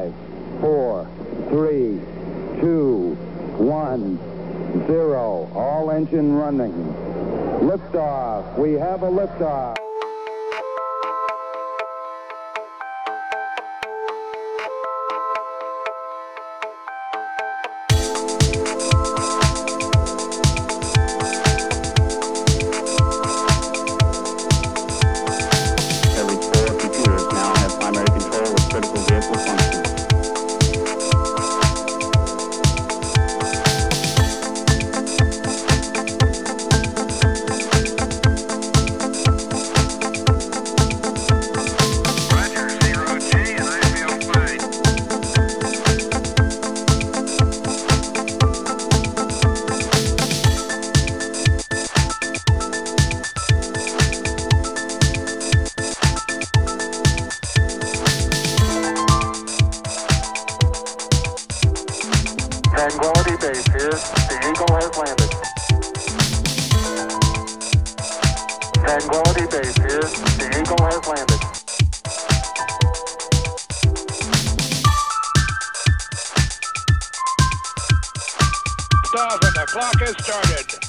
5, 4, 3, 2, 1, 0. All engine running. Liftoff. We have a liftoff. Tranquility Base here. The Eagle has landed. Tranquility Base here. The Eagle has landed. Stop, and the clock has started.